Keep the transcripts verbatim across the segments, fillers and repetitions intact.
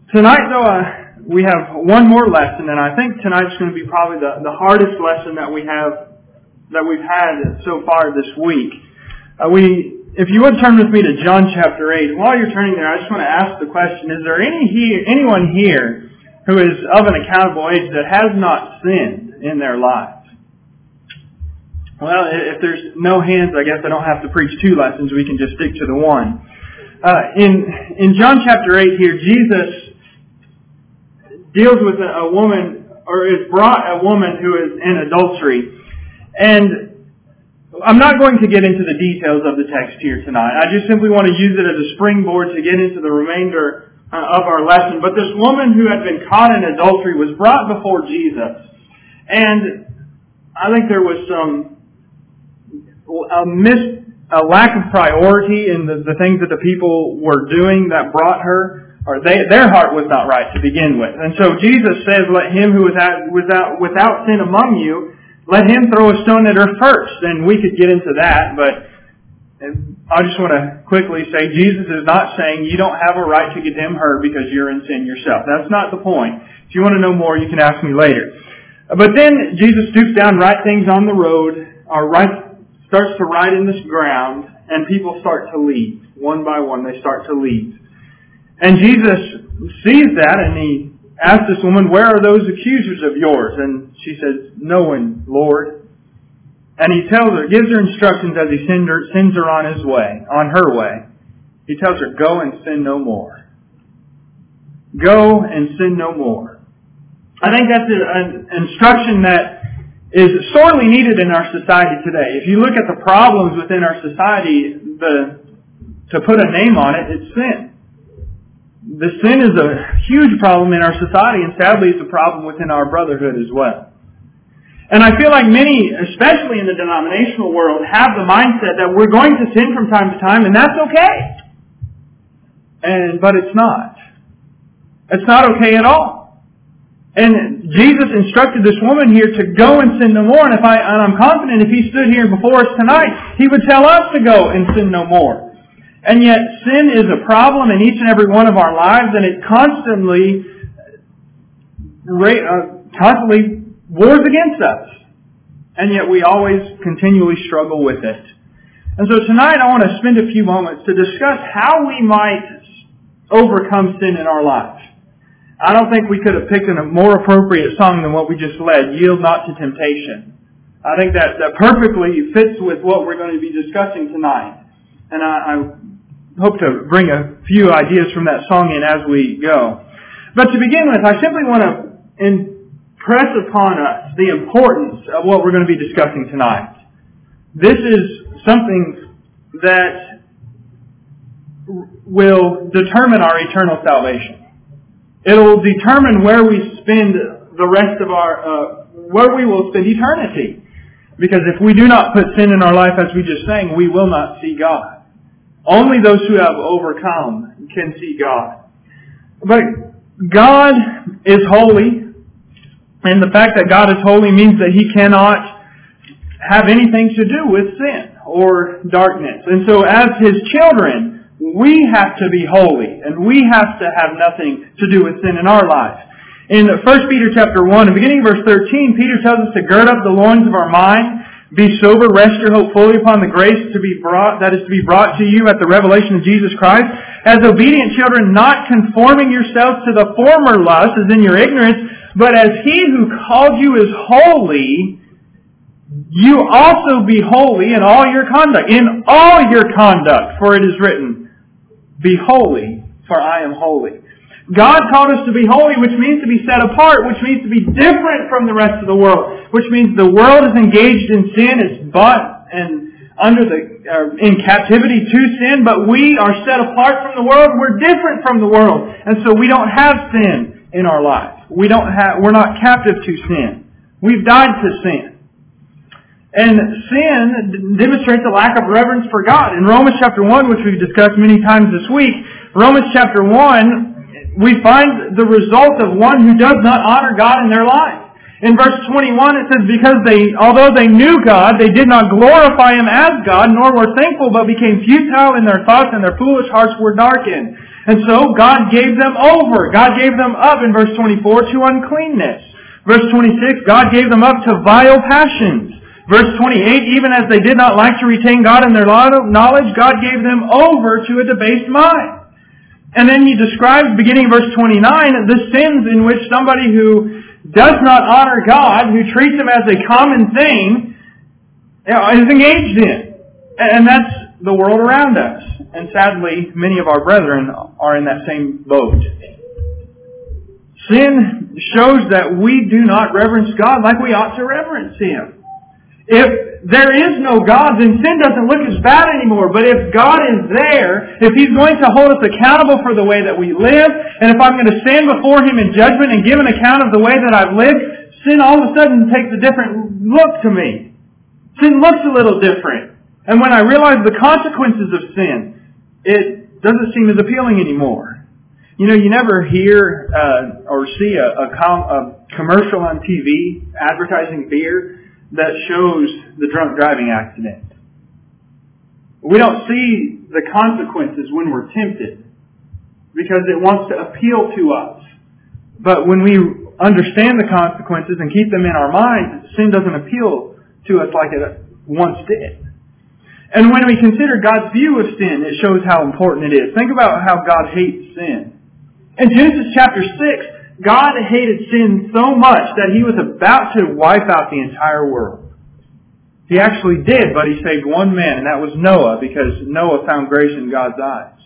Tonight, though, uh, we have one more lesson, and I think tonight's going to be probably the, the hardest lesson that we have, that we've had so far this week. Uh, we, if you would turn with me to John chapter eight. While you're turning there, I just want to ask the question: is there any here, anyone here who is of an accountable age that has not sinned in their lives? Well, if there's no hands, I guess I don't have to preach two lessons. We can just stick to the one. Uh, in in John chapter eight here, Jesus deals with a, a woman, or is brought a woman who is in adultery. And I'm not going to get into the details of the text here tonight. I just simply want to use it as a springboard to get into the remainder uh, of our lesson. But this woman who had been caught in adultery was brought before Jesus. And I think there was some a, mis, a lack of priority in the, the things that the people were doing that brought her. Or they, their heart was not right to begin with. And so Jesus says, let him who is at, without, without sin among you, let him throw a stone at her first. And we could get into that, but I just want to quickly say Jesus is not saying you don't have a right to condemn her because you're in sin yourself. That's not the point. If you want to know more, you can ask me later. But then Jesus stoops down, writes things on the road, or writes, starts to write in this ground, and people start to leave. One by one, they start to leave. And Jesus sees that, and he asks this woman, where are those accusers of yours? And she says, no one, Lord. And he tells her, gives her instructions as he send her, sends her on his way, on her way. He tells her, go and sin no more. Go and sin no more. I think that's an instruction that is sorely needed in our society today. If you look at the problems within our society, the, to put a name on it, it's sin. The sin is a huge problem in our society, and sadly it's a problem within our brotherhood as well. And I feel like many, especially in the denominational world, have the mindset that we're going to sin from time to time, and that's okay. And but it's not. It's not okay at all. And Jesus instructed this woman here to go and sin no more, and if I and I'm confident if he stood here before us tonight, he would tell us to go and sin no more. And yet sin is a problem in each and every one of our lives, and it constantly, uh, constantly wars against us. And yet we always continually struggle with it. And so tonight I want to spend a few moments to discuss how we might overcome sin in our lives. I don't think we could have picked a more appropriate song than what we just led, Yield Not to Temptation. I think that, that perfectly fits with what we're going to be discussing tonight. And I, I hope to bring a few ideas from that song in as we go. But to begin with, I simply want to impress upon us the importance of what we're going to be discussing tonight. This is something that will determine our eternal salvation. It will determine where we spend the rest of our, uh, where we will spend eternity. Because if we do not put sin in our life, as we just sang, we will not see God. Only those who have overcome can see God. But God is holy, and the fact that God is holy means that He cannot have anything to do with sin or darkness. And so as His children, we have to be holy, and we have to have nothing to do with sin in our lives. In First Peter chapter one, beginning verse thirteen, Peter tells us to gird up the loins of our mind, be sober, rest your hope fully upon the grace to be brought, that is to be brought to you at the revelation of Jesus Christ. As obedient children, not conforming yourselves to the former lust, as in your ignorance, but as He who called you is holy, you also be holy in all your conduct. In all your conduct, for it is written, be holy, for I am holy. God called us to be holy, which means to be set apart, which means to be different from the rest of the world, which means the world is engaged in sin, it's bought and under the uh, in captivity to sin, but we are set apart from the world. We're different from the world, and so we don't have sin in our lives. We don't have. We're not captive to sin. We've died to sin. And sin demonstrates a lack of reverence for God. In Romans chapter one, which we've discussed many times this week, Romans chapter one, we find the result of one who does not honor God in their life. In verse twenty-one it says, because they, although they knew God, they did not glorify Him as God, nor were thankful, but became futile in their thoughts, and their foolish hearts were darkened. And so God gave them over. God gave them up in verse twenty-four to uncleanness. Verse twenty-six, God gave them up to vile passions. Verse twenty-eight, even as they did not like to retain God in their knowledge, God gave them over to a debased mind. And then He describes, beginning verse twenty-nine, the sins in which somebody who does not honor God, who treats Him as a common thing, is engaged in. And that's the world around us. And sadly, many of our brethren are in that same boat. Sin shows that we do not reverence God like we ought to reverence Him. If there is no God, then sin doesn't look as bad anymore. But if God is there, if He's going to hold us accountable for the way that we live, and if I'm going to stand before Him in judgment and give an account of the way that I've lived, sin all of a sudden takes a different look to me. Sin looks a little different. And when I realize the consequences of sin, it doesn't seem as appealing anymore. You know, you never hear uh, or see a, a, com- a commercial on T V advertising beer that shows the drunk driving accident. We don't see the consequences when we're tempted because it wants to appeal to us. But when we understand the consequences and keep them in our minds, sin doesn't appeal to us like it once did. And when we consider God's view of sin, it shows how important it is. Think about how God hates sin. In Genesis chapter six, God hated sin so much that He was about to wipe out the entire world. He actually did, but He saved one man, and that was Noah, because Noah found grace in God's eyes.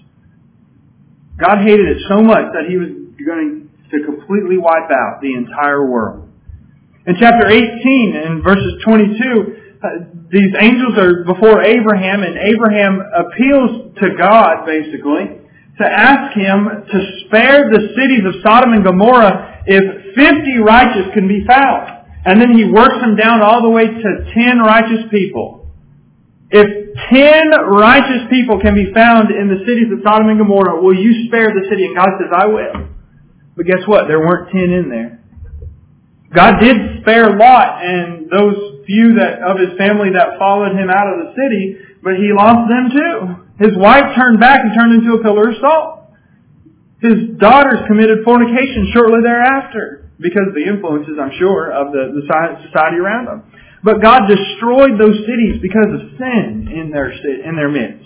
God hated it so much that He was going to completely wipe out the entire world. In chapter eighteen, in verses twenty-two, uh, these angels are before Abraham, and Abraham appeals to God, basically, to ask Him to spare the cities of Sodom and Gomorrah if fifty righteous can be found. And then He works them down all the way to ten righteous people. If ten righteous people can be found in the cities of Sodom and Gomorrah, will you spare the city? And God says, I will. But guess what? There weren't ten in there. God did spare Lot and those few that of his family that followed him out of the city, but He lost them too. His wife turned back and turned into a pillar of salt. His daughters committed fornication shortly thereafter because of the influences, I'm sure, of the, the society around them. But God destroyed those cities because of sin in their in their midst.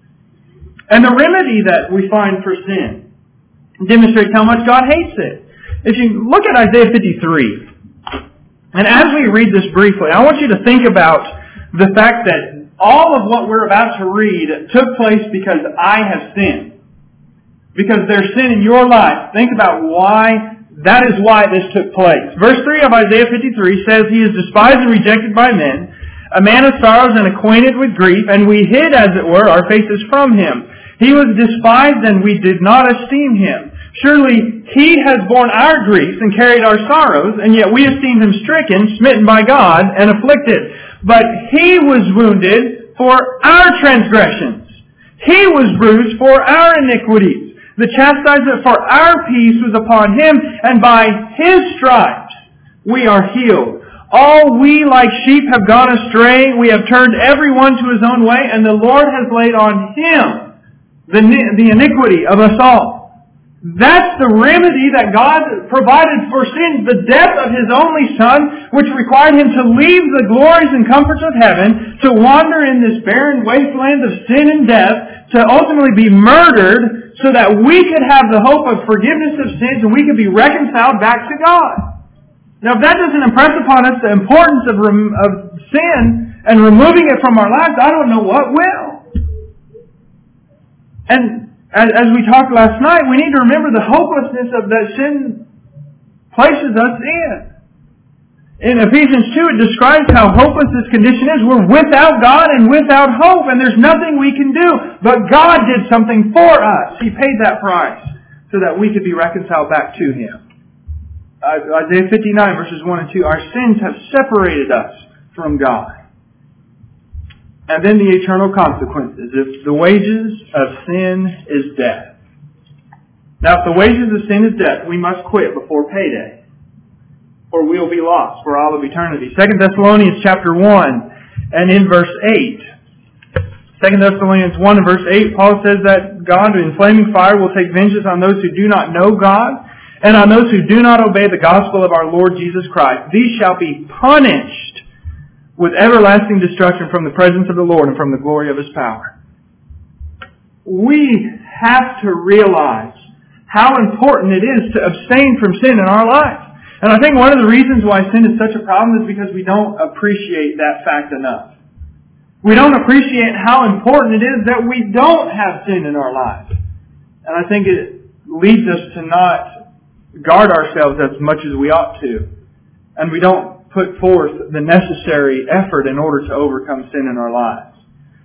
And the remedy that we find for sin demonstrates how much God hates it. If you look at Isaiah fifty-three, and as we read this briefly, I want you to think about the fact that all of what we're about to read took place because I have sinned. Because there's sin in your life. Think about why, that is why this took place. Verse three of Isaiah fifty-three says, He is despised and rejected by men, a man of sorrows and acquainted with grief, and we hid, as it were, our faces from Him. He was despised and we did not esteem Him. Surely He has borne our griefs and carried our sorrows, and yet we esteemed Him stricken, smitten by God, and afflicted. But He was wounded for our transgressions. He was bruised for our iniquities. The chastisement for our peace was upon Him, and by His stripes we are healed. All we like sheep have gone astray. We have turned every one to his own way, and the Lord has laid on Him the, the iniquity of us all. That's the remedy that God provided for sin, the death of His only Son, which required Him to leave the glories and comforts of heaven, to wander in this barren wasteland of sin and death, to ultimately be murdered, so that we could have the hope of forgiveness of sins and we could be reconciled back to God. Now, if that doesn't impress upon us the importance of, rem- of sin and removing it from our lives, I don't know what will. And As, as we talked last night, we need to remember the hopelessness of that sin places us in. In Ephesians two, it describes how hopeless this condition is. We're without God and without hope, and there's nothing we can do. But God did something for us. He paid that price so that we could be reconciled back to Him. Isaiah fifty-nine, verses one and two, our sins have separated us from God. And then the eternal consequences. If the wages of sin is death. Now, if the wages of sin is death, we must quit before payday. or we'll be lost for all of eternity. Second Thessalonians chapter one and in verse eight. Second Thessalonians one and verse eight, Paul says that God in flaming fire will take vengeance on those who do not know God and on those who do not obey the gospel of our Lord Jesus Christ. These shall be punished with everlasting destruction from the presence of the Lord and from the glory of His power. We have to realize how important it is to abstain from sin in our life. And I think one of the reasons why sin is such a problem is because we don't appreciate that fact enough. We don't appreciate how important it is that we don't have sin in our life. And I think it leads us to not guard ourselves as much as we ought to. And we don't put forth the necessary effort in order to overcome sin in our lives.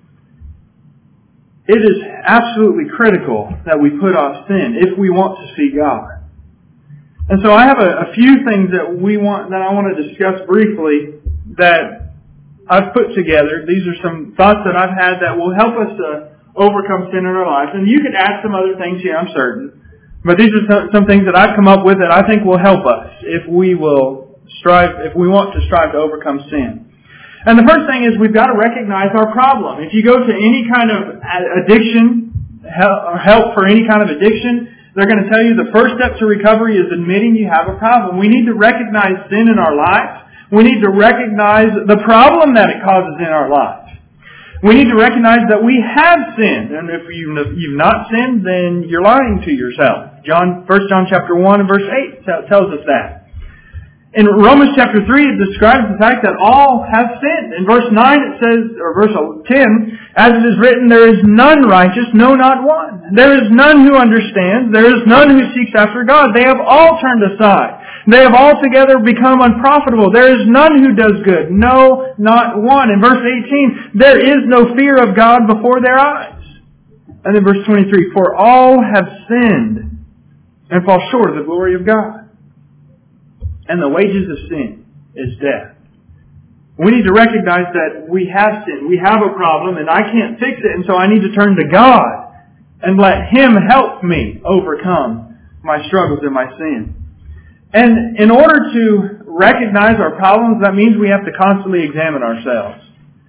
It is absolutely critical that we put off sin if we want to see God. And so I have a, a few things that we want that I want to discuss briefly that I've put together. These are some thoughts that I've had that will help us to overcome sin in our lives. And you could add some other things here, I'm certain. But these are some, some things that I've come up with that I think will help us if we will strive, if we want to strive to overcome sin. And the first thing is we've got to recognize our problem. If you go to any kind of addiction, help for any kind of addiction, they're going to tell you the first step to recovery is admitting you have a problem. We need to recognize sin in our life. We need to recognize the problem that it causes in our lives. We need to recognize that we have sinned. And if you've not sinned, then you're lying to yourself. John, First John chapter one and verse eight tells us that. In Romans chapter three, it describes the fact that all have sinned. In verse nine it says, or verse ten, as it is written, there is none righteous, no, not one. There is none who understands. There is none who seeks after God. They have all turned aside. They have altogether become unprofitable. There is none who does good. No, not one. In verse eighteen, there is no fear of God before their eyes. And in verse twenty-three, for all have sinned and fall short of the glory of God. And the wages of sin is death. We need to recognize that we have sinned. We have a problem and I can't fix it. And so I need to turn to God and let Him help me overcome my struggles and my sin. And in order to recognize our problems, that means we have to constantly examine ourselves.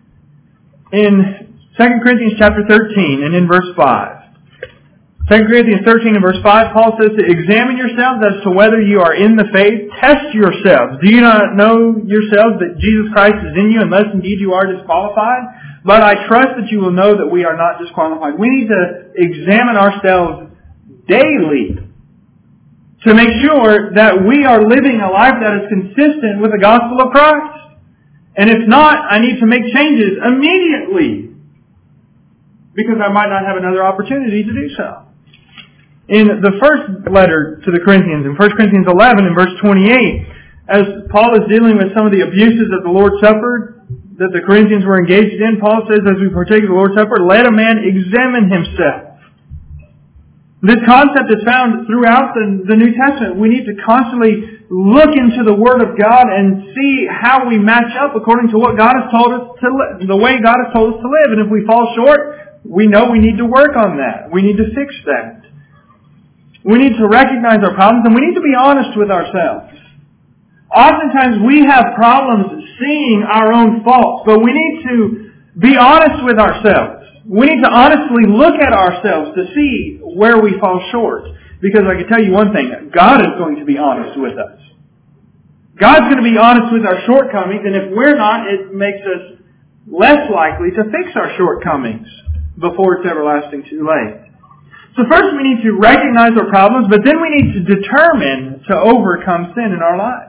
In Second Corinthians chapter thirteen and in verse five, Second Corinthians thirteen and verse five, Paul says to examine yourselves as to whether you are in the faith. Test yourselves. Do you not know yourselves that Jesus Christ is in you, unless indeed you are disqualified? But I trust that you will know that we are not disqualified. We need to examine ourselves daily to make sure that we are living a life that is consistent with the gospel of Christ. And if not, I need to make changes immediately, because I might not have another opportunity to do so. In the first letter to the Corinthians, in First Corinthians eleven and verse twenty-eight, as Paul is dealing with some of the abuses of the Lord's Supper that the Corinthians were engaged in, Paul says, as we partake of the Lord's Supper, let a man examine himself. This concept is found throughout the, the New Testament. We need to constantly look into the Word of God and see how we match up according to what God has told us to live, the way God has told us to live. And if we fall short, we know we need to work on that. We need to fix that. We need to recognize our problems, and we need to be honest with ourselves. Oftentimes we have problems seeing our own faults, but we need to be honest with ourselves. We need to honestly look at ourselves to see where we fall short. Because I can tell you one thing, God is going to be honest with us. God's going to be honest with our shortcomings, and if we're not, it makes us less likely to fix our shortcomings before it's everlasting too late. So first we need to recognize our problems, but then we need to determine to overcome sin in our lives.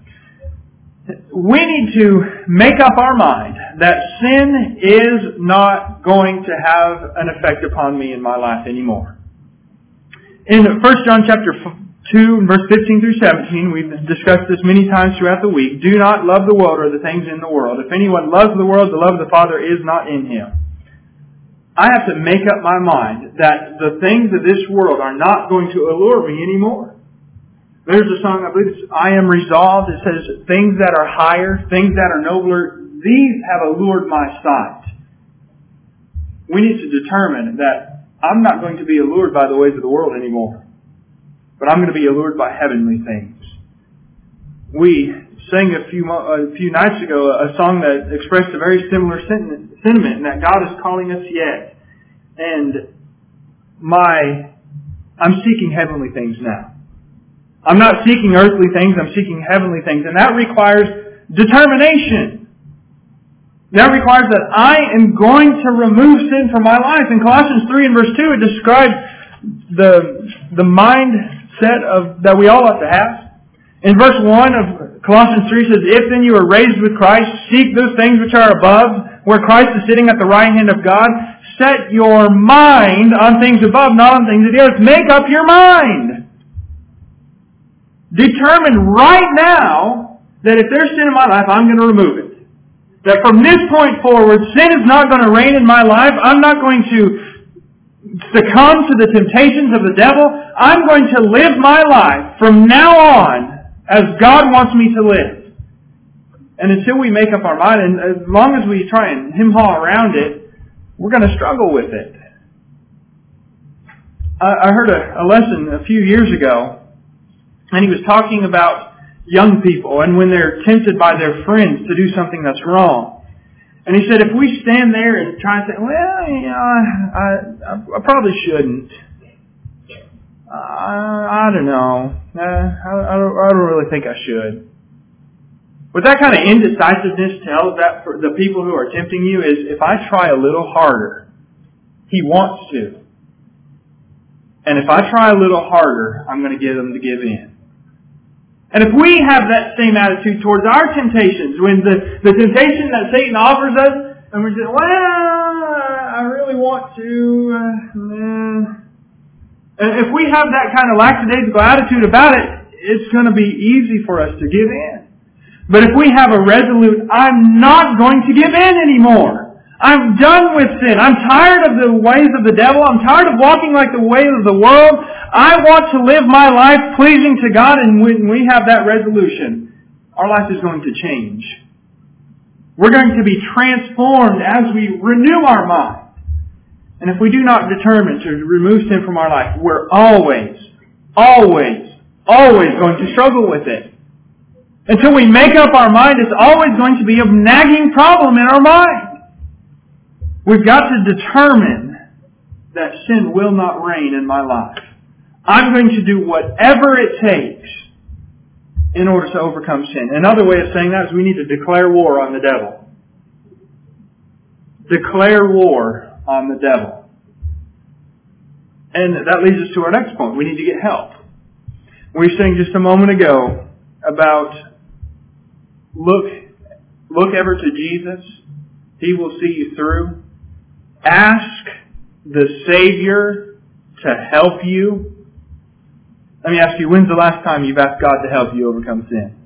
We need to make up our mind that sin is not going to have an effect upon me in my life anymore. In First John chapter two, verse fifteen through seventeen, we've discussed this many times throughout the week. Do not love the world or the things in the world. If anyone loves the world, the love of the Father is not in him. I have to make up my mind that the things of this world are not going to allure me anymore. There's a song, I believe it's I Am Resolved. It says, things that are higher, things that are nobler, these have allured my sight. We need to determine that I'm not going to be allured by the ways of the world anymore, but I'm going to be allured by heavenly things. We sang a few a few nights ago a song that expressed a very similar sentiment, sentiment, and that God is calling us yet. And my, I'm seeking heavenly things now. I'm not seeking earthly things, I'm seeking heavenly things. And that requires determination. That requires that I am going to remove sin from my life. In Colossians three and verse two, it describes the, the mindset of, that we all ought to have. In verse one of Colossians three says, if then you are raised with Christ, seek those things which are above, where Christ is sitting at the right hand of God. Set your mind on things above, not on things of the earth. Make up your mind. Determine right now that if there's sin in my life, I'm going to remove it. That from this point forward, sin is not going to reign in my life. I'm not going to succumb to the temptations of the devil. I'm going to live my life from now on as God wants me to live. And until we make up our mind, and as long as we try and hem-haw around it, we're going to struggle with it. I heard a, a lesson a few years ago, and he was talking about young people and when they're tempted by their friends to do something that's wrong. And he said, if we stand there and try and say, well, you know, I, I, I probably shouldn't. Uh, I don't know. Uh, I, I, don't, I don't really think I should. What that kind of indecisiveness tells that for the people who are tempting you is, if I try a little harder, he wants to. And if I try a little harder, I'm going to get him to give in. And if we have that same attitude towards our temptations, when the, the temptation that Satan offers us, and we say, well, I really want to, uh, nah. And if we have that kind of lackadaisical attitude about it, it's going to be easy for us to give in. But if we have a resolute, I'm not going to give in anymore. I'm done with sin. I'm tired of the ways of the devil. I'm tired of walking like the ways of the world. I want to live my life pleasing to God. And when we have that resolution, our life is going to change. We're going to be transformed as we renew our mind. And if we do not determine to remove sin from our life, we're always, always, always going to struggle with it. Until we make up our mind, it's always going to be a nagging problem in our mind. We've got to determine that sin will not reign in my life. I'm going to do whatever it takes in order to overcome sin. Another way of saying that is we need to declare war on the devil. Declare war on the devil. And that leads us to our next point. We need to get help. We were saying just a moment ago about look, look ever to Jesus. He will see you through. Ask the Savior to help you. Let me ask you, when's the last time you've asked God to help you overcome sin?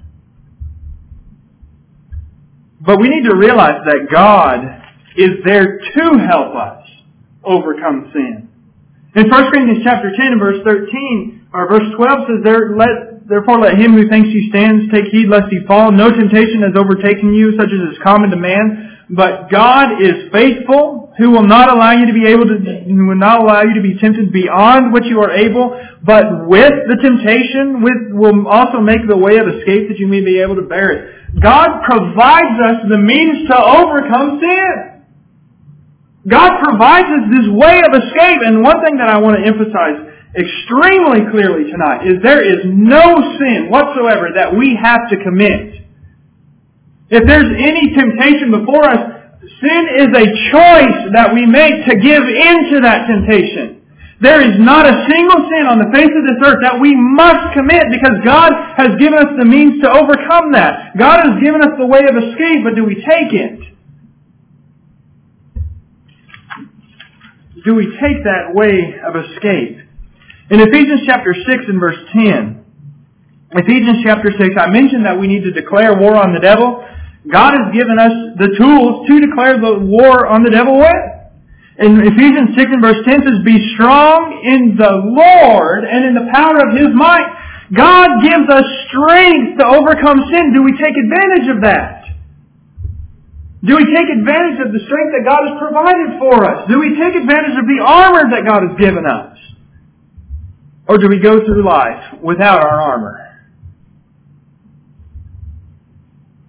But we need to realize that God is there to help us overcome sin. In First Corinthians chapter ten and verse thirteen, or verse twelve says, there, let, therefore let him who thinks he stands take heed lest he fall. No temptation has overtaken you, such as is common to man. But God is faithful, who will not allow you to be able to, who will not allow you to be tempted beyond what you are able, but with the temptation, with will also make the way of escape that you may be able to bear it. God provides us the means to overcome sin. God provides us this way of escape. And one thing that I want to emphasize extremely clearly tonight is there is no sin whatsoever that we have to commit. If there's any temptation before us, sin is a choice that we make to give in to that temptation. There is not a single sin on the face of this earth that we must commit because God has given us the means to overcome that. God has given us the way of escape, but do we take it? Do we take that way of escape? In Ephesians chapter six and verse ten, Ephesians chapter six, I mentioned that we need to declare war on the devil. God has given us the tools to declare the war on the devil with. In Ephesians six and verse ten says, be strong in the Lord and in the power of His might. God gives us strength to overcome sin. Do we take advantage of that? Do we take advantage of the strength that God has provided for us? Do we take advantage of the armor that God has given us? Or do we go through life without our armor?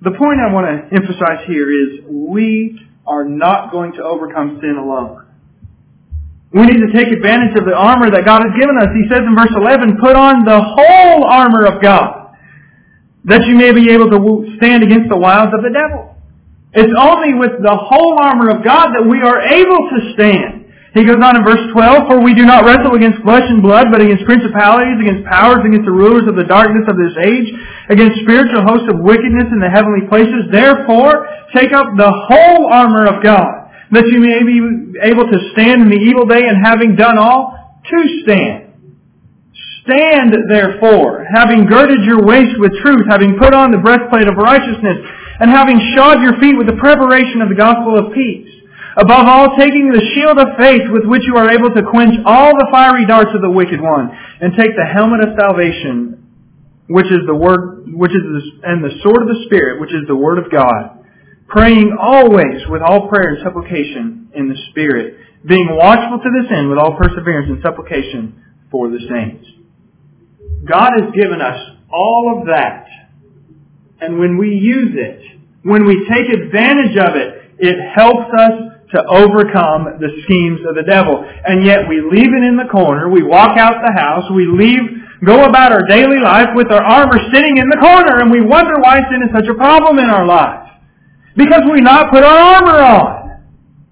the point I want to emphasize here is we are not going to overcome sin alone. We need to take advantage of the armor that God has given us. He says in verse eleven, put on the whole armor of God, that you may be able to stand against the wiles of the devil. It's only with the whole armor of God that we are able to stand. He goes on in verse twelve, for we do not wrestle against flesh and blood, but against principalities, against powers, against the rulers of the darkness of this age, against spiritual hosts of wickedness in the heavenly places. Therefore, take up the whole armor of God, that you may be able to stand in the evil day, and having done all, to stand. Stand, therefore, having girded your waist with truth, having put on the breastplate of righteousness, and having shod your feet with the preparation of the gospel of peace. Above all, taking the shield of faith with which you are able to quench all the fiery darts of the wicked one, and take the helmet of salvation, which is the word, which is the, and the sword of the Spirit, which is the word of God, praying always with all prayer and supplication in the Spirit, being watchful to this end with all perseverance and supplication for the saints. God has given us all of that, and when we use it, when we take advantage of it, it helps us to overcome the schemes of the devil. And yet we leave it in the corner, we walk out the house, we leave, go about our daily life with our armor sitting in the corner, and we wonder why sin is such a problem in our life. Because we not put our armor on.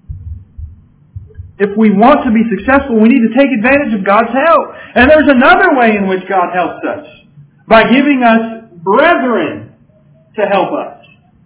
If we want to be successful, we need to take advantage of God's help. And there's another way in which God helps us. By giving us brethren to help us.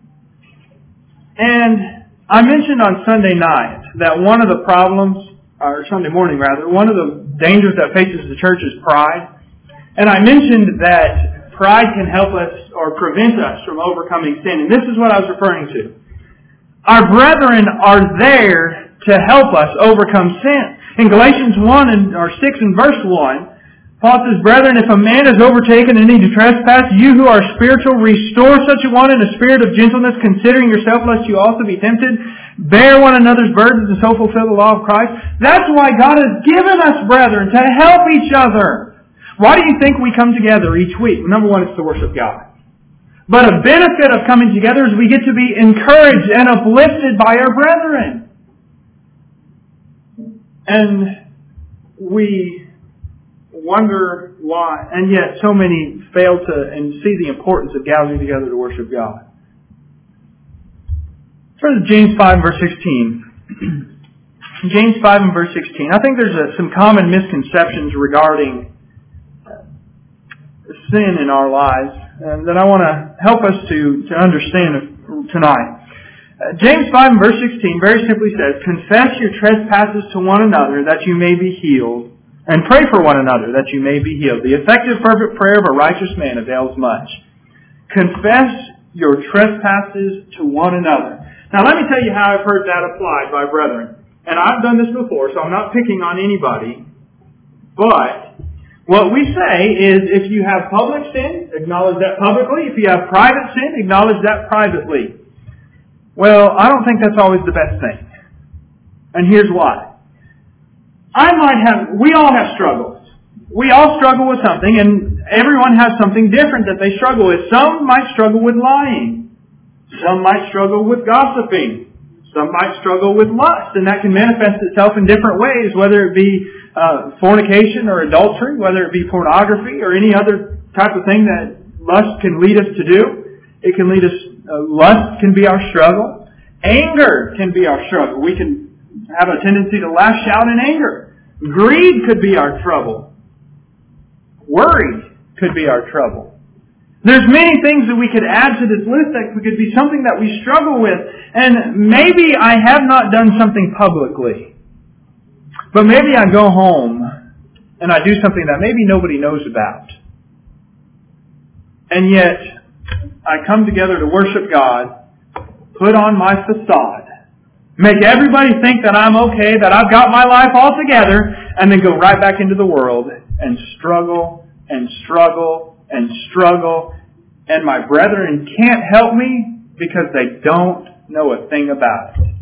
And I mentioned on Sunday night that one of the problems, or Sunday morning rather, one of the dangers that faces the church is pride. And I mentioned that pride can help us or prevent us from overcoming sin. And this is what I was referring to. Our brethren are there to help us overcome sin. In Galatians one and or six and verse one, Paul says, brethren, if a man is overtaken in any trespass, you who are spiritual, restore such a one in a spirit of gentleness, considering yourself, lest you also be tempted. Bear one another's burdens, and so fulfill the law of Christ. That's why God has given us brethren, to help each other. Why do you think we come together each week? Number one, it's to worship God. But a benefit of coming together is we get to be encouraged and uplifted by our brethren. And we wonder why, and yet so many fail to and see the importance of gathering together to worship God. Turn to James five and verse sixteen. James five and verse sixteen. I think there's a, some common misconceptions regarding sin in our lives uh, that I want to help us to, to understand tonight. Uh, James five and verse sixteen very simply says, confess your trespasses to one another that you may be healed, and pray for one another that you may be healed. The effective fervent prayer of a righteous man avails much. Confess your trespasses to one another. Now let me tell you how I've heard that applied by brethren. And I've done this before, so I'm not picking on anybody. But what we say is if you have public sin, acknowledge that publicly. If you have private sin, acknowledge that privately. Well, I don't think that's always the best thing. And here's why. I might have, we all have struggles. We all struggle with something, and everyone has something different that they struggle with. Some might struggle with lying. Some might struggle with gossiping. Some might struggle with lust, and that can manifest itself in different ways, whether it be uh, fornication or adultery, whether it be pornography or any other type of thing that lust can lead us to do. It can lead us, uh, lust can be our struggle. Anger can be our struggle. We can have a tendency to lash out in anger. Greed could be our trouble. Worry could be our trouble. There's many things that we could add to this list that could be something that we struggle with. And maybe I have not done something publicly. But maybe I go home and I do something that maybe nobody knows about. And yet, I come together to worship God, put on my facade, make everybody think that I'm okay, that I've got my life all together, and then go right back into the world and struggle and struggle and struggle. And my brethren can't help me because they don't know a thing about it.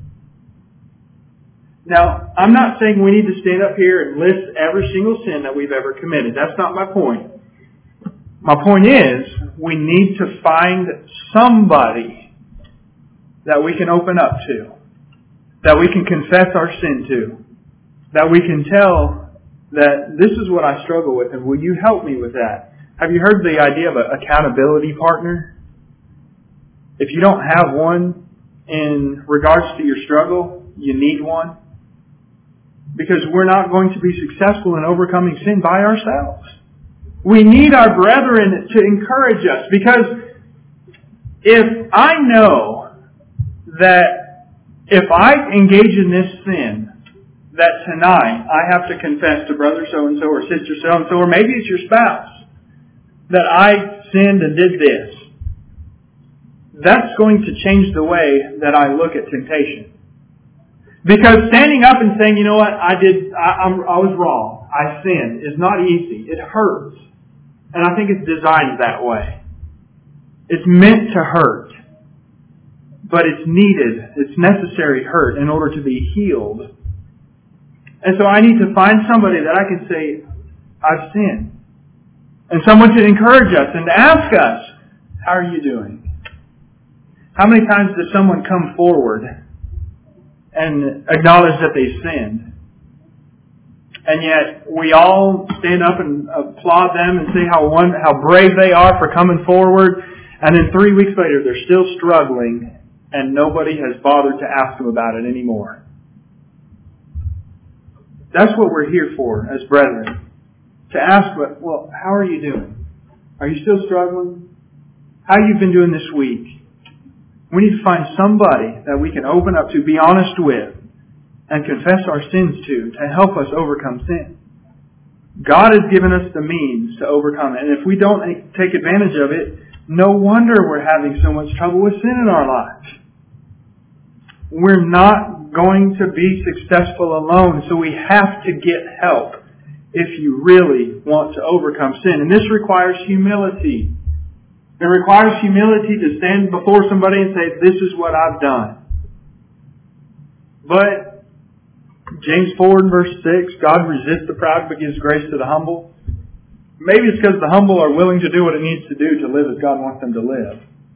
Now, I'm not saying we need to stand up here and list every single sin that we've ever committed. That's not my point. My point is, we need to find somebody that we can open up to, that we can confess our sin to, that we can tell that this is what I struggle with, and will you help me with that? Have you heard the idea of an accountability partner? If you don't have one in regards to your struggle, you need one. Because we're not going to be successful in overcoming sin by ourselves. We need our brethren to encourage us. Because if I know that if I engage in this sin, that tonight I have to confess to brother so-and-so or sister so-and-so, or maybe it's your spouse, that I sinned and did this, that's going to change the way that I look at temptation. Because standing up and saying, you know what, I did, I, I'm, I was wrong, I sinned, is not easy. It hurts. And I think it's designed that way. It's meant to hurt. But it's needed, it's necessary hurt in order to be healed. And so I need to find somebody that I can say, I've sinned. And someone to encourage us and to ask us, how are you doing? How many times does someone come forward and acknowledge that they sinned? And yet we all stand up and applaud them and say how one, how brave they are for coming forward. And then three weeks later they're still struggling and nobody has bothered to ask them about it anymore. That's what we're here for as brethren. To ask, well, how are you doing? Are you still struggling? How have you been doing this week? We need to find somebody that we can open up to, be honest with, and confess our sins to, to help us overcome sin. God has given us the means to overcome it. And if we don't take advantage of it, no wonder we're having so much trouble with sin in our lives. We're not going to be successful alone, so we have to get help if you really want to overcome sin. And this requires humility. It requires humility to stand before somebody and say, this is what I've done. But James four and verse six, God resists the proud but gives grace to the humble. Maybe it's because the humble are willing to do what it needs to do to live as God wants them to live.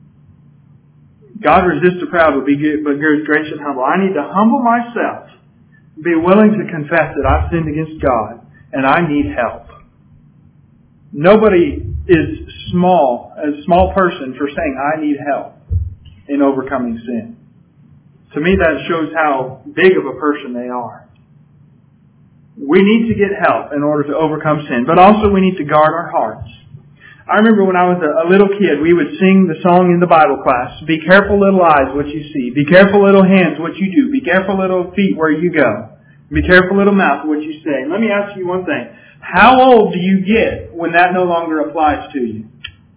God resists the proud but gives grace to the humble. I need to humble myself, be willing to confess that I've sinned against God and I need help. Nobody is small, a small person for saying, I need help in overcoming sin. To me, that shows how big of a person they are. We need to get help in order to overcome sin, but also we need to guard our hearts. I remember when I was a little kid, we would sing the song in the Bible class, be careful little eyes what you see, be careful little hands what you do, be careful little feet where you go, be careful little mouth what you say. Let me ask you one thing. How old do you get when that no longer applies to you?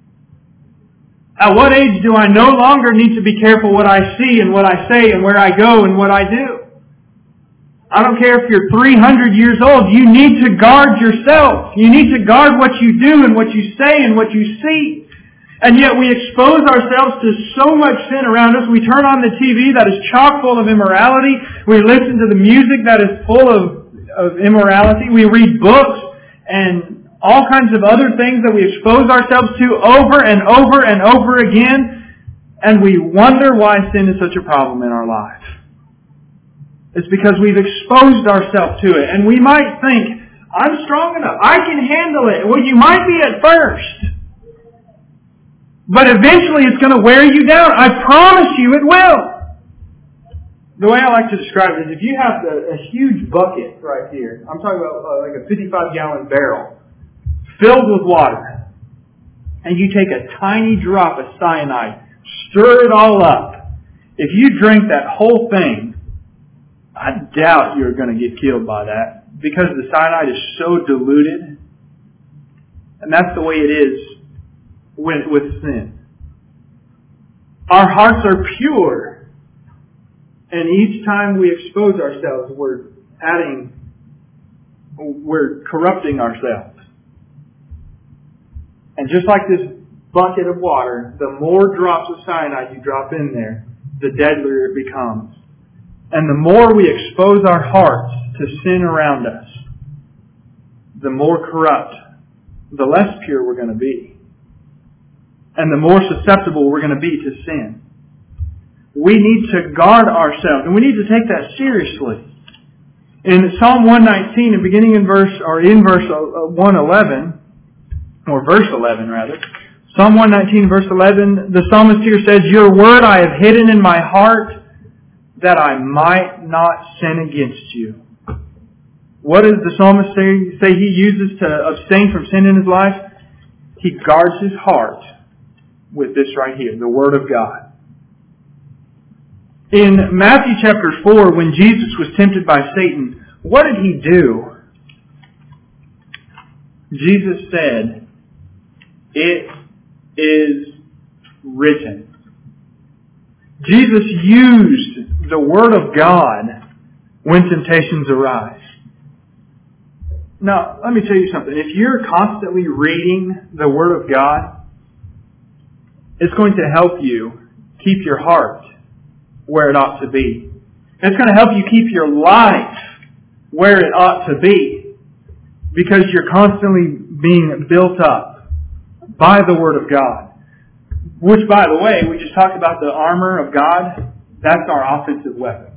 At what age do I no longer need to be careful what I see and what I say and where I go and what I do? I don't care if you're three hundred years old. You need to guard yourself. You need to guard what you do and what you say and what you see. And yet we expose ourselves to so much sin around us. We turn on the T V that is chock full of immorality. We listen to the music that is full of, of immorality. We read books and all kinds of other things that we expose ourselves to over and over and over again. And we wonder why sin is such a problem in our life. It's because we've exposed ourselves to it. And we might think, I'm strong enough. I can handle it. Well, you might be at first. But eventually it's going to wear you down. I promise you it will. The way I like to describe it is if you have the, a huge bucket right here. I'm talking about uh, like a fifty-five gallon barrel filled with water. And you take a tiny drop of cyanide, stir it all up. If you drink that whole thing, I doubt you're going to get killed by that because the cyanide is so diluted. And that's the way it is with, with sin. Our hearts are pure. And each time we expose ourselves, we're adding, we're corrupting ourselves. And just like this bucket of water, the more drops of cyanide you drop in there, the deadlier it becomes. And the more we expose our hearts to sin around us, the more corrupt, the less pure we're going to be. and the more susceptible we're going to be to sin. We need to guard ourselves, and we need to take that seriously. In Psalm one nineteen, and beginning in verse, or in verse one eleven, or verse eleven rather, Psalm one nineteen, verse eleven, the psalmist here says, "Your word I have hidden in my heart, that I might not sin against you." What does the psalmist say, say he uses to abstain from sin in his life? He guards his heart with this right here, the Word of God. In Matthew chapter four, when Jesus was tempted by Satan, what did he do? Jesus said, "It is written." Jesus used the Word of God when temptations arise. Now, let me tell you something. If you're constantly reading the Word of God, it's going to help you keep your heart where it ought to be. It's going to help you keep your life where it ought to be, because you're constantly being built up by the Word of God. Which, by the way, we just talked about the armor of God. That's our offensive weapon.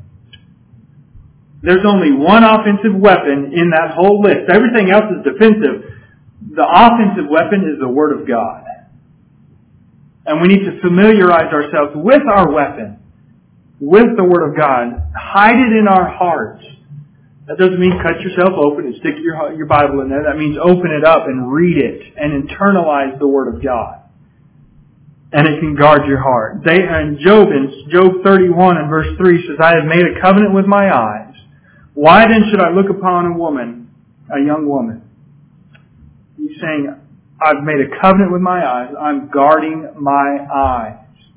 There's only one offensive weapon in that whole list. Everything else is defensive. The offensive weapon is the Word of God. And we need to familiarize ourselves with our weapon, with the Word of God. Hide it in our hearts. That doesn't mean cut yourself open and stick your, your Bible in there. That means open it up and read it and internalize the Word of God. And it can guard your heart. They, and Job, in Job thirty-one and verse three says, "I have made a covenant with my eyes. Why then should I look upon a woman, a young woman?" He's saying, I've made a covenant with my eyes. I'm guarding my eyes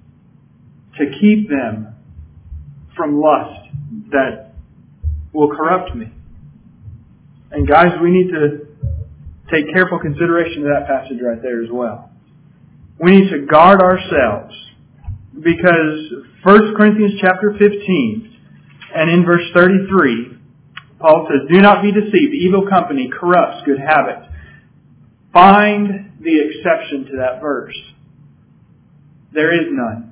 to keep them from lust that will corrupt me. And guys, we need to take careful consideration of that passage right there as well. We need to guard ourselves, because First Corinthians chapter fifteen and in verse thirty-three, Paul says, "Do not be deceived. Evil company corrupts good habits." Find the exception to that verse. There is none.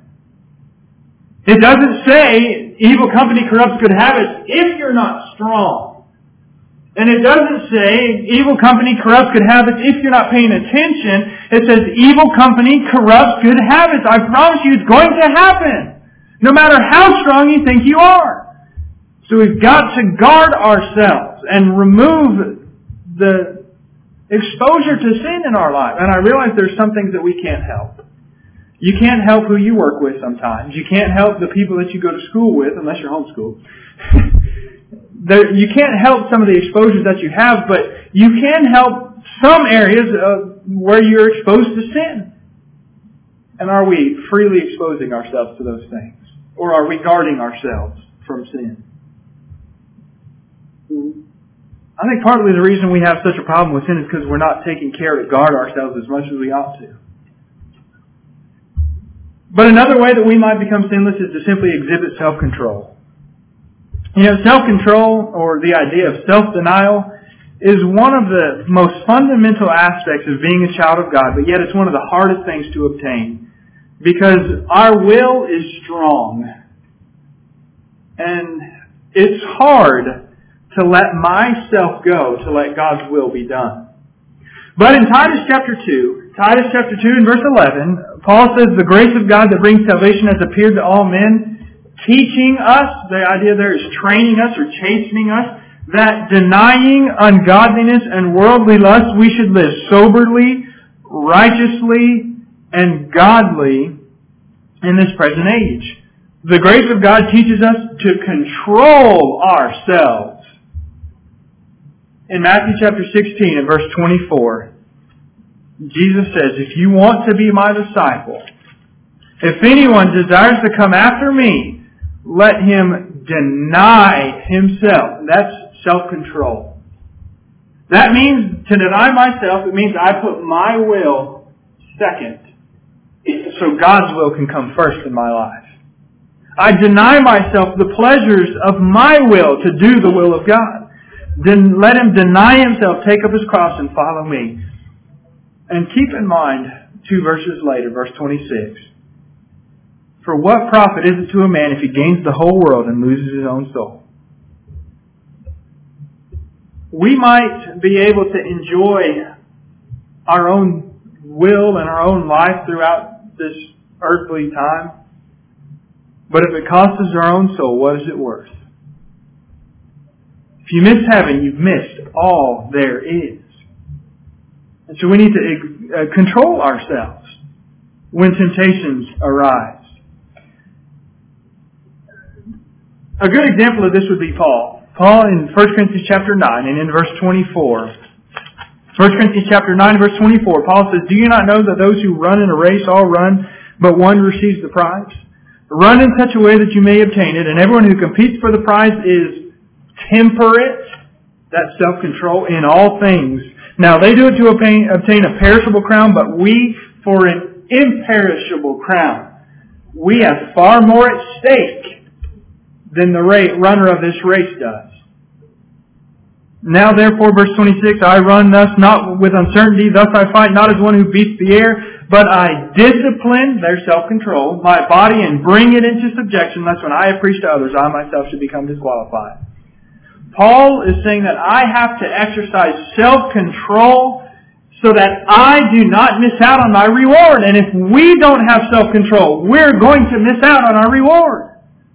It doesn't say evil company corrupts good habits if you're not strong. And it doesn't say evil company corrupts good habits if you're not paying attention. It says evil company corrupts good habits. I promise you it's going to happen, no matter how strong you think you are. So we've got to guard ourselves and remove the exposure to sin in our life. And I realize there's some things that we can't help. You can't help who you work with sometimes. You can't help the people that you go to school with, unless you're homeschooled. There, you can't help some of the exposures that you have, but you can help some areas of where you're exposed to sin. And are we freely exposing ourselves to those things? Or are we guarding ourselves from sin? I think partly the reason we have such a problem with sin is because we're not taking care to guard ourselves as much as we ought to. But another way that we might become sinless is to simply exhibit self-control. You know, self-control, or the idea of self-denial, is one of the most fundamental aspects of being a child of God, but yet it's one of the hardest things to obtain. Because our will is strong. And it's hard to let myself go, to let God's will be done. But in Titus chapter two, Titus chapter two and verse eleven, Paul says, "The grace of God that brings salvation has appeared to all men, teaching us," the idea there is training us or chastening us, "that denying ungodliness and worldly lust, we should live soberly, righteously, and godly in this present age." The grace of God teaches us to control ourselves. In Matthew chapter sixteen and verse twenty-four, Jesus says, "If you want to be my disciple, if anyone desires to come after me, let him deny himself." That's self-control. That means to deny myself, it means I put my will second, so God's will can come first in my life. I deny myself the pleasures of my will to do the will of God. Then let him deny himself, take up his cross, and follow me. And keep in mind, two verses later, verse twenty-six. For what profit is it to a man if he gains the whole world and loses his own soul? We might be able to enjoy our own will and our own life throughout this earthly time, but if it costs us our own soul, what is it worth? If you miss heaven, you've missed all there is. And so we need to uh, control ourselves when temptations arise. A good example of this would be Paul. Paul in First Corinthians chapter nine and in verse twenty-four. First Corinthians chapter nine verse twenty-four, Paul says, Do you not know that those who run in a race all run, but one receives the prize? Run in such a way that you may obtain it, and everyone who competes for the prize is temperate, that's self-control, in all things. Now they do it to obtain, obtain a perishable crown, but we for an imperishable crown. We have far more at stake than the runner of this race does. Now therefore, verse twenty-six, I run thus not with uncertainty, thus I fight not as one who beats the air, but I discipline, their self-control, my body and bring it into subjection, lest when I have preached to others, I myself should become disqualified. Paul is saying that I have to exercise self-control so that I do not miss out on my reward. And if we don't have self-control, we're going to miss out on our reward.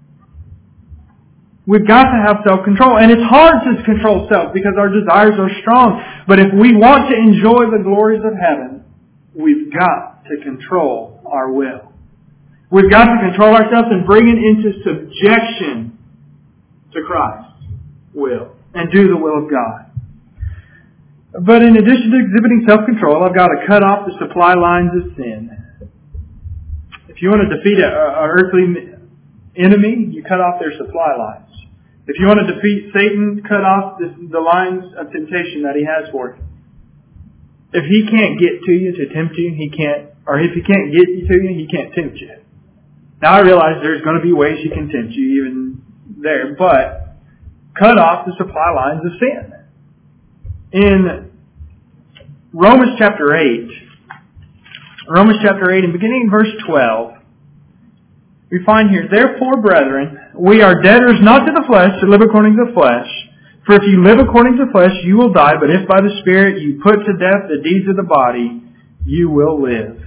We've got to have self-control. And it's hard to control self because our desires are strong. But if we want to enjoy the glories of heaven, we've got to control our will. We've got to control ourselves and bring it into subjection to Christ's will and do the will of God. But in addition to exhibiting self-control, I've got to cut off the supply lines of sin. If you want to defeat an earthly enemy, you cut off their supply lines. If you want to defeat Satan, cut off the, the lines of temptation that he has for you. If he can't get to you to tempt you, he can't, or if he can't get you to you, he can't tempt you. Now I realize there's going to be ways he can tempt you even there, but cut off the supply lines of sin. In Romans chapter eight, Romans chapter eight and beginning in verse twelve, we find here, Therefore, brethren, we are debtors not to the flesh to live according to the flesh. For if you live according to the flesh, you will die. But if by the Spirit you put to death the deeds of the body, you will live.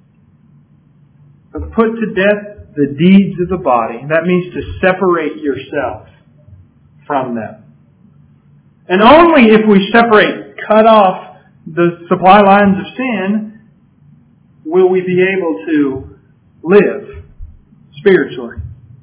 But put to death the deeds of the body. That means to separate yourself from them. And only if we separate, cut off the supply lines of sin, will we be able to live spiritually.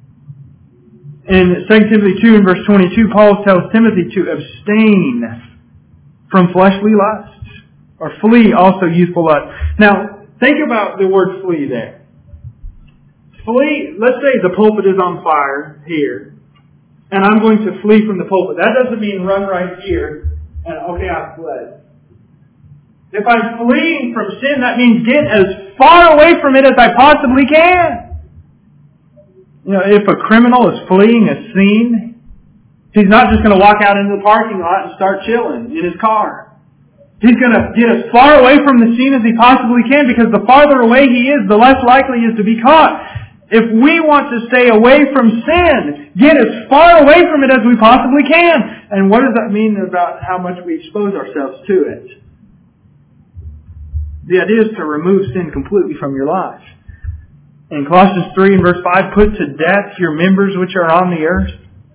In Second Timothy two and verse twenty-two, Paul tells Timothy to abstain from fleshly lusts, or flee also youthful lust. Now, think about the word flee there. Flee, let's say the pulpit is on fire here, and I'm going to flee from the pulpit. That doesn't mean run right here, and okay, I've fled. If I'm fleeing from sin, that means get as far away from it as I possibly can. You know, if a criminal is fleeing a scene, he's not just going to walk out into the parking lot and start chilling in his car. He's going to get as far away from the scene as he possibly can, because the farther away he is, the less likely he is to be caught. If we want to stay away from sin, get as far away from it as we possibly can. And what does that mean about how much we expose ourselves to it? The idea is to remove sin completely from your life. In Colossians three and verse five, put to death your members which are on the earth.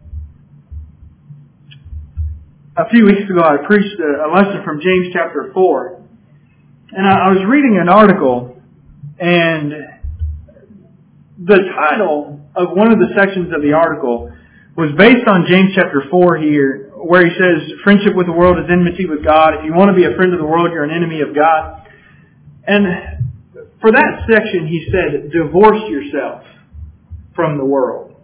A few weeks ago I preached a lesson from James chapter four. And I was reading an article, and the title of one of the sections of the article was based on James chapter four here, where he says, friendship with the world is enmity with God. If you want to be a friend of the world, you're an enemy of God. And for that section, he said, divorce yourself from the world.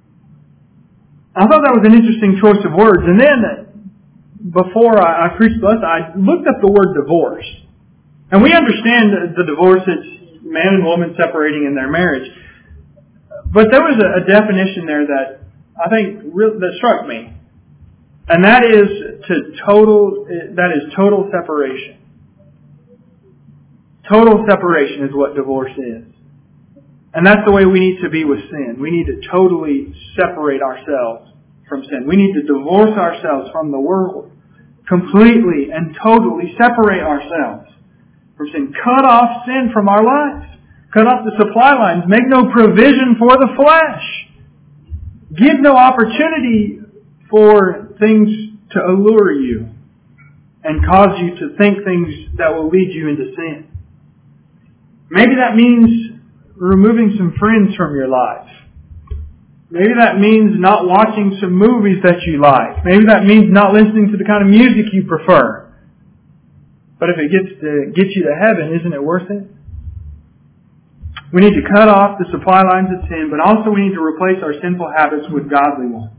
I thought that was an interesting choice of words. And then, before I, I preached the lesson, I looked up the word divorce. And we understand the divorce, it's man and woman separating in their marriage. But there was a, a definition there that I think re- that struck me. And that is to total, that is total separation. Total separation is what divorce is. And that's the way we need to be with sin. We need to totally separate ourselves from sin. We need to divorce ourselves from the world. Completely and totally separate ourselves from sin. Cut off sin from our lives. Cut off the supply lines. Make no provision for the flesh. Give no opportunity for things to allure you and cause you to think things that will lead you into sin. Maybe that means removing some friends from your life. Maybe that means not watching some movies that you like. Maybe that means not listening to the kind of music you prefer. But if it gets to get you to heaven, isn't it worth it? We need to cut off the supply lines of sin, but also we need to replace our sinful habits with godly ones.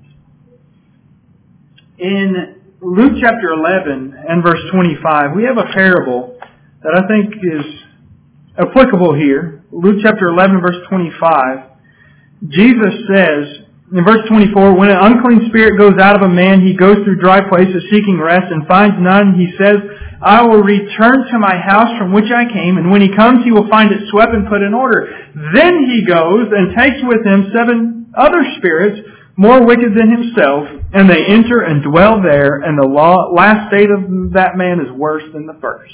In Luke chapter eleven and verse twenty-five, we have a parable that I think is applicable here. Luke chapter eleven, verse twenty-five. Jesus says, in verse twenty-four, when an unclean spirit goes out of a man, he goes through dry places seeking rest and finds none. He says, I will return to my house from which I came, and when he comes, he will find it swept and put in order. Then he goes and takes with him seven other spirits, more wicked than himself, and they enter and dwell there, and the last state of that man is worse than the first.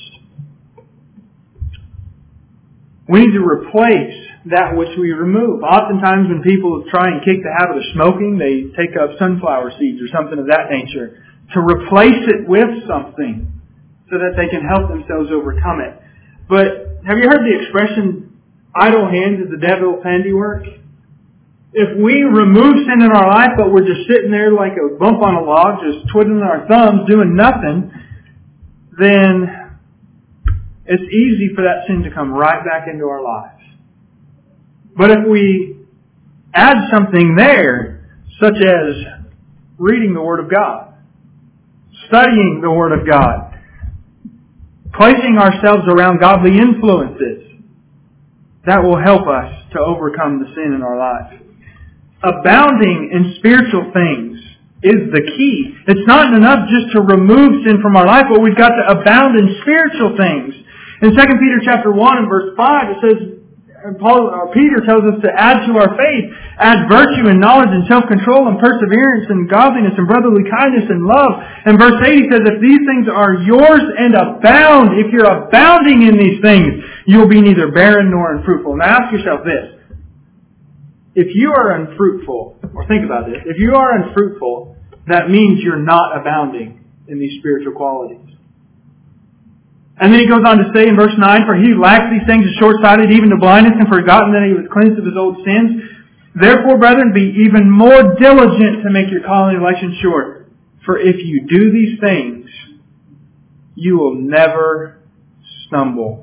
We need to replace that which we remove. Oftentimes when people try and kick the habit of smoking, they take up sunflower seeds or something of that nature to replace it with something so that they can help themselves overcome it. But have you heard the expression, idle hands is the devil's handiwork? If we remove sin in our life, but we're just sitting there like a bump on a log, just twiddling our thumbs, doing nothing, then it's easy for that sin to come right back into our lives. But if we add something there, such as reading the Word of God, studying the Word of God, placing ourselves around godly influences, that will help us to overcome the sin in our life. Abounding in spiritual things is the key. It's not enough just to remove sin from our life, but we've got to abound in spiritual things. In Second Peter chapter one and verse five, it says, Paul, or Peter tells us to add to our faith, add virtue and knowledge and self-control and perseverance and godliness and brotherly kindness and love. And verse eight, he says, if these things are yours and abound, if you're abounding in these things, you'll be neither barren nor unfruitful. Now ask yourself this. If you are unfruitful, or think about this, if you are unfruitful, that means you're not abounding in these spiritual qualities. And then he goes on to say in verse nine, for he who lacks these things is short-sighted, even to blindness, and forgotten that he was cleansed of his old sins. Therefore, brethren, be even more diligent to make your calling and election sure. For if you do these things, you will never stumble.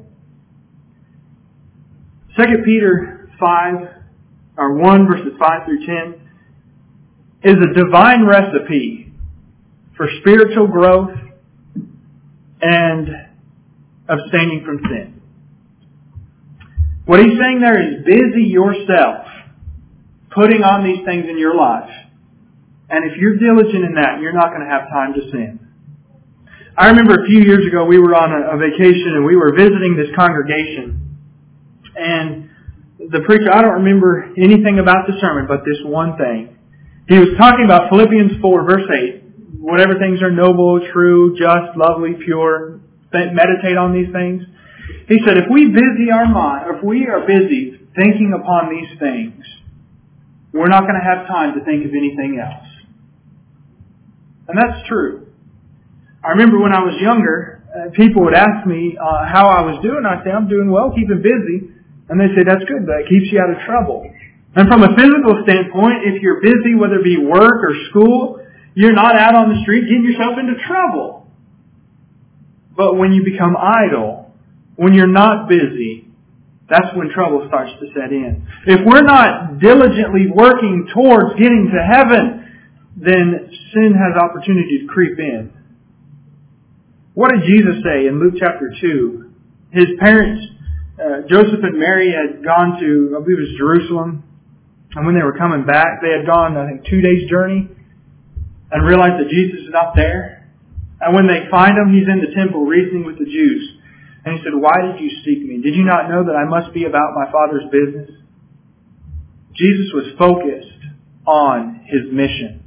Second Peter five, or one verses five through ten, is a divine recipe for spiritual growth and abstaining from sin. What he's saying there is busy yourself putting on these things in your life. And if you're diligent in that, you're not going to have time to sin. I remember a few years ago we were on a, a vacation and we were visiting this congregation. And the preacher, I don't remember anything about the sermon but this one thing. He was talking about Philippians four verse eight. Whatever things are noble, true, just, lovely, pure, meditate on these things. He said, if we busy our mind, if we are busy thinking upon these things, we're not going to have time to think of anything else. And that's true. I remember when I was younger, uh, people would ask me uh, how I was doing. I'd say, I'm doing well, keeping busy. And they say, that's good, that keeps you out of trouble. And from a physical standpoint, if you're busy, whether it be work or school, you're not out on the street getting yourself into trouble. But when you become idle, when you're not busy, that's when trouble starts to set in. If we're not diligently working towards getting to heaven, then sin has opportunity to creep in. What did Jesus say in Luke chapter two? His parents, uh, Joseph and Mary, had gone to, I believe it was Jerusalem. And when they were coming back, they had gone, I think, two days' journey and realized that Jesus is not there. And when they find him, he's in the temple reasoning with the Jews. And he said, why did you seek me? Did you not know that I must be about my Father's business? Jesus was focused on His mission.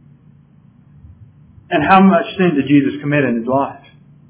And how much sin did Jesus commit in His life?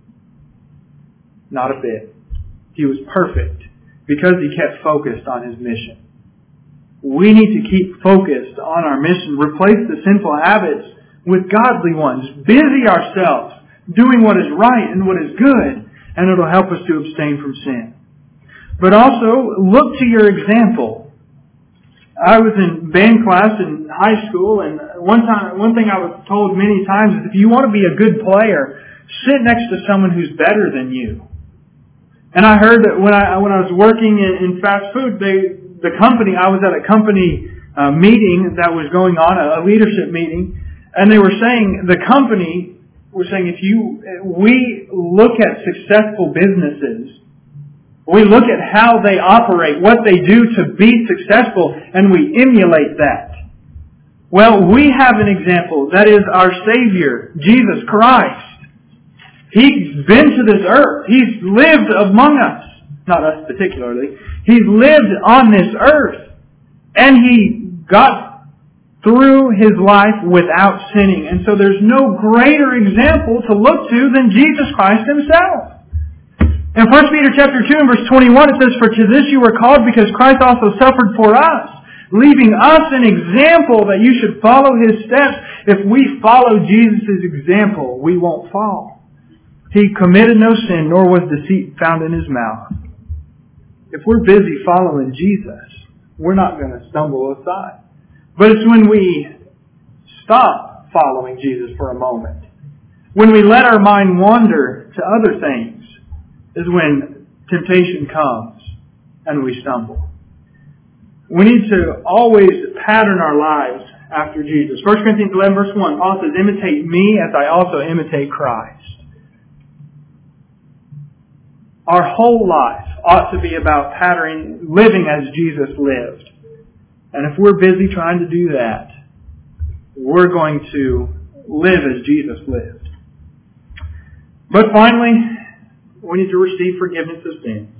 Not a bit. He was perfect because He kept focused on His mission. We need to keep focused on our mission. Replace the sinful habits with godly ones. Busy ourselves doing what is right and what is good, and it'll help us to abstain from sin. But also, look to your example. I was in band class in high school, and one time, one thing I was told many times is if you want to be a good player, sit next to someone who's better than you. And I heard that when I when I was working in, in fast food, they the company I was at a company uh, meeting that was going on, a, a leadership meeting, and they were saying the company was saying if you we look at successful businesses. We look at how they operate, what they do to be successful, and we emulate that. Well, we have an example. That is our Savior, Jesus Christ. He's been to this earth. He's lived among us. Not us particularly. He's lived on this earth. And He got through His life without sinning. And so there's no greater example to look to than Jesus Christ Himself. In First Peter chapter two and verse twenty-one it says, for to this you were called because Christ also suffered for us, leaving us an example that you should follow His steps. If we follow Jesus' example, we won't fall. He committed no sin, nor was deceit found in His mouth. If we're busy following Jesus, we're not going to stumble aside. But it's when we stop following Jesus for a moment, when we let our mind wander to other things, is when temptation comes and we stumble. We need to always pattern our lives after Jesus. First Corinthians eleven verse one, Paul says, imitate me as I also imitate Christ. Our whole life ought to be about patterning, living as Jesus lived. And if we're busy trying to do that, we're going to live as Jesus lived. But finally, we need to receive forgiveness of sins.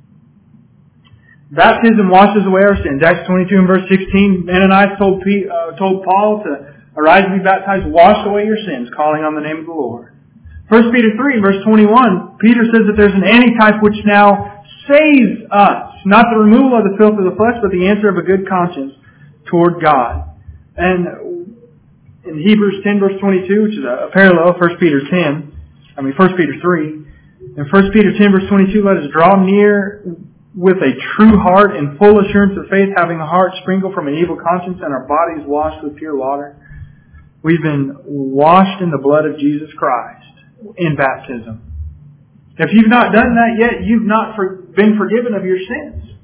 Baptism washes away our sins. Acts twenty-two and verse sixteen, Ananias told, P, uh, told Paul to arise and be baptized, wash away your sins, calling on the name of the Lord. First Peter three and verse twenty-one, Peter says that there's an antitype which now saves us, not the removal of the filth of the flesh, but the answer of a good conscience toward God. And in Hebrews ten verse twenty-two, which is a parallel of First Peter ten, I mean First Peter three, in First Peter ten verse twenty-two, let us draw near with a true heart and full assurance of faith, having a heart sprinkled from an evil conscience and our bodies washed with pure water. We've been washed in the blood of Jesus Christ in baptism. If you've not done that yet, you've not for, been forgiven of your sins.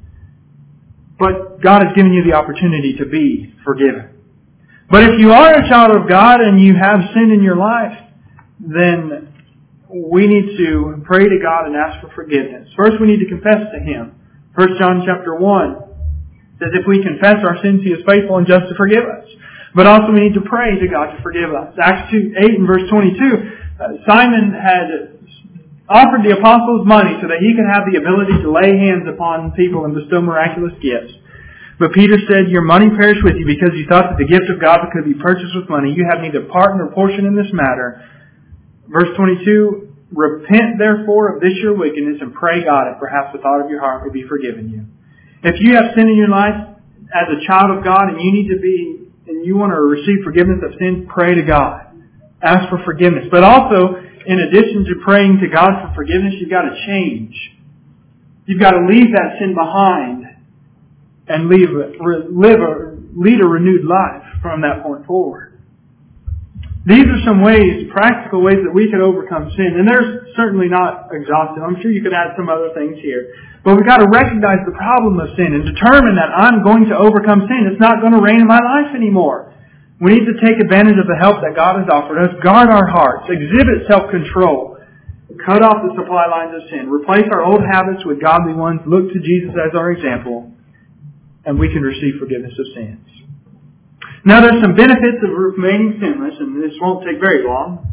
But God has given you the opportunity to be forgiven. But if you are a child of God and you have sin in your life, then we need to pray to God and ask for forgiveness. First, we need to confess to Him. First John chapter one says if we confess our sins, He is faithful and just to forgive us. But also we need to pray to God to forgive us. Acts two, eight and verse twenty-two, uh, Simon had offered the apostles money so that he could have the ability to lay hands upon people and bestow miraculous gifts. But Peter said, your money perished with you because you thought that the gift of God could be purchased with money. You have neither part nor portion in this matter. Verse twenty-two, repent therefore of this your wickedness and pray God, and perhaps the thought of your heart will be forgiven you. If you have sin in your life as a child of God and you need to be, and you want to receive forgiveness of sin, pray to God. Ask for forgiveness. But also, in addition to praying to God for forgiveness, you've got to change. You've got to leave that sin behind and leave, live a, lead a renewed life from that point forward. These are some ways, practical ways that we could overcome sin. And they're certainly not exhaustive. I'm sure you could add some other things here. But we've got to recognize the problem of sin and determine that I'm going to overcome sin. It's not going to reign in my life anymore. We need to take advantage of the help that God has offered us. Guard our hearts. Exhibit self-control. Cut off the supply lines of sin. Replace our old habits with godly ones. Look to Jesus as our example. And we can receive forgiveness of sins. Now there's some benefits of remaining sinless, and this won't take very long.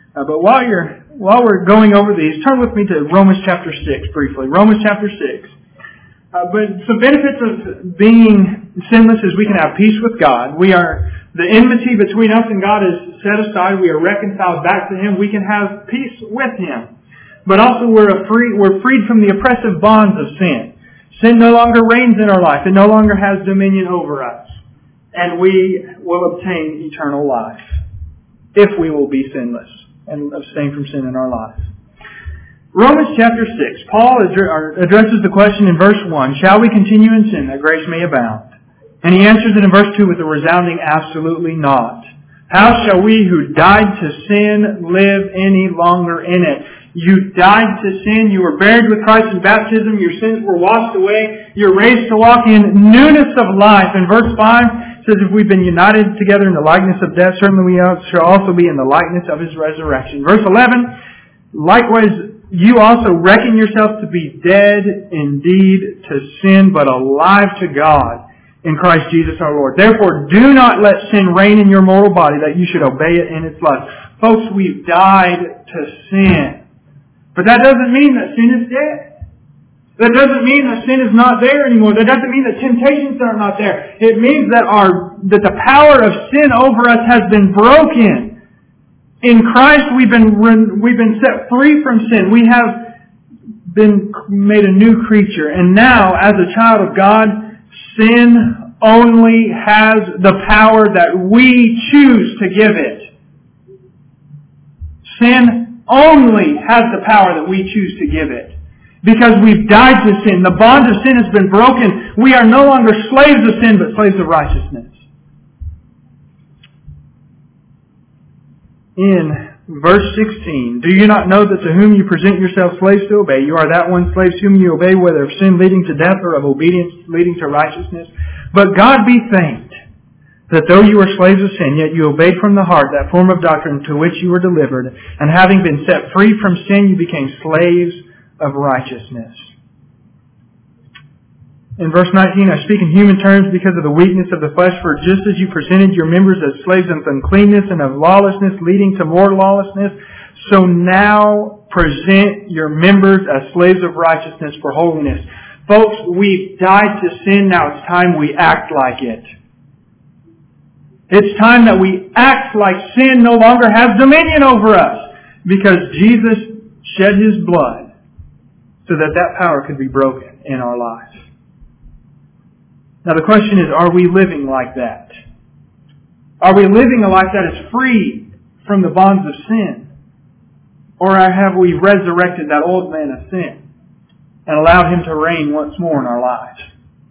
Uh, but while you're while we're going over these, turn with me to Romans chapter six briefly. Romans chapter six. Uh, but some benefits of being sinless is we can have peace with God. We are the enmity between us and God is set aside. We are reconciled back to Him. We can have peace with Him. But also we're a free we're freed from the oppressive bonds of sin. Sin no longer reigns in our life. It no longer has dominion over us. And we will obtain eternal life if we will be sinless and abstain from sin in our life. Romans chapter six, Paul addresses the question in verse one, shall we continue in sin that grace may abound? And he answers it in verse two with a resounding absolutely not. How shall we who died to sin live any longer in it? You died to sin. You were buried with Christ in baptism. Your sins were washed away. You're raised to walk in newness of life. In verse five, it says, if we've been united together in the likeness of death, certainly we shall also be in the likeness of His resurrection. Verse eleven, likewise, you also reckon yourself to be dead indeed to sin, but alive to God in Christ Jesus our Lord. Therefore, do not let sin reign in your mortal body, that you should obey it in its lust. Folks, we've died to sin. But that doesn't mean that sin is dead. That doesn't mean that sin is not there anymore. That doesn't mean that temptations are not there. It means that our that the power of sin over us has been broken. In Christ, we've been we've been set free from sin. We have been made a new creature. And now, as a child of God, sin only has the power that we choose to give it. Sin only has the power that we choose to give it. Because we've died to sin. The bond of sin has been broken. We are no longer slaves of sin, but slaves of righteousness. In verse sixteen, do you not know that to whom you present yourselves slaves to obey, you are that one slaves whom you obey, whether of sin leading to death or of obedience leading to righteousness? But God be thanked, that though you were slaves of sin, yet you obeyed from the heart that form of doctrine to which you were delivered, and having been set free from sin, you became slaves of righteousness. In verse nineteen, I speak in human terms because of the weakness of the flesh, for just as you presented your members as slaves of uncleanness and of lawlessness, leading to more lawlessness, so now present your members as slaves of righteousness for holiness. Folks, we've died to sin, now it's time we act like it. It's time that we act like sin no longer has dominion over us, because Jesus shed His blood so that that power could be broken in our lives. Now the question is, are we living like that? Are we living a life that is free from the bonds of sin? Or have we resurrected that old man of sin and allowed him to reign once more in our lives?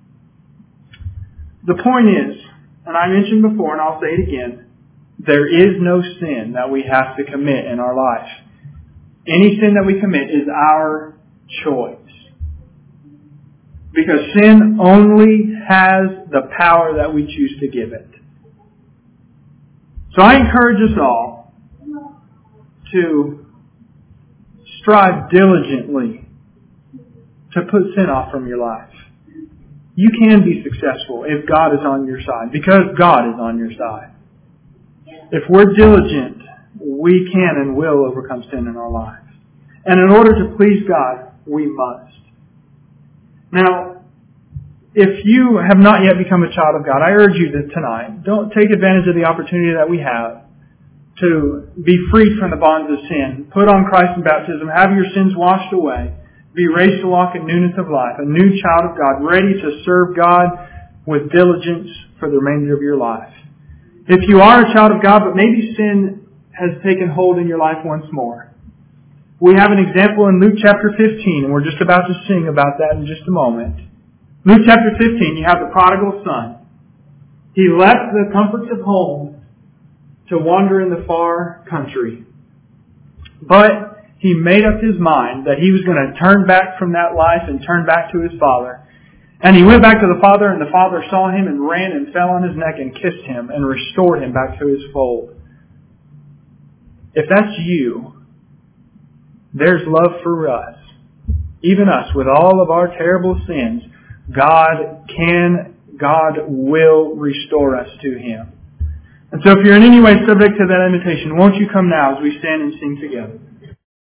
The point is, and I mentioned before and I'll say it again, there is no sin that we have to commit in our life. Any sin that we commit is our choice. Because sin only has the power that we choose to give it. So I encourage us all to strive diligently to put sin off from your life. You can be successful if God is on your side, because God is on your side. If we're diligent, we can and will overcome sin in our lives. And in order to please God, we must. Now, if you have not yet become a child of God, I urge you that tonight, don't take advantage of the opportunity that we have to be freed from the bonds of sin. Put on Christ in baptism, have your sins washed away, be raised to walk in newness of life, a new child of God, ready to serve God with diligence for the remainder of your life. If you are a child of God, but maybe sin has taken hold in your life once more, we have an example in Luke chapter fifteen, and we're just about to sing about that in just a moment. Luke chapter fifteen, you have the prodigal son. He left the comforts of home to wander in the far country. But he made up his mind that he was going to turn back from that life and turn back to his father. And he went back to the father, and the father saw him and ran and fell on his neck and kissed him and restored him back to his fold. If that's you, there's love for us. Even us, with all of our terrible sins, God can, God will restore us to Him. And so if you're in any way subject to that invitation, won't you come now as we stand and sing together?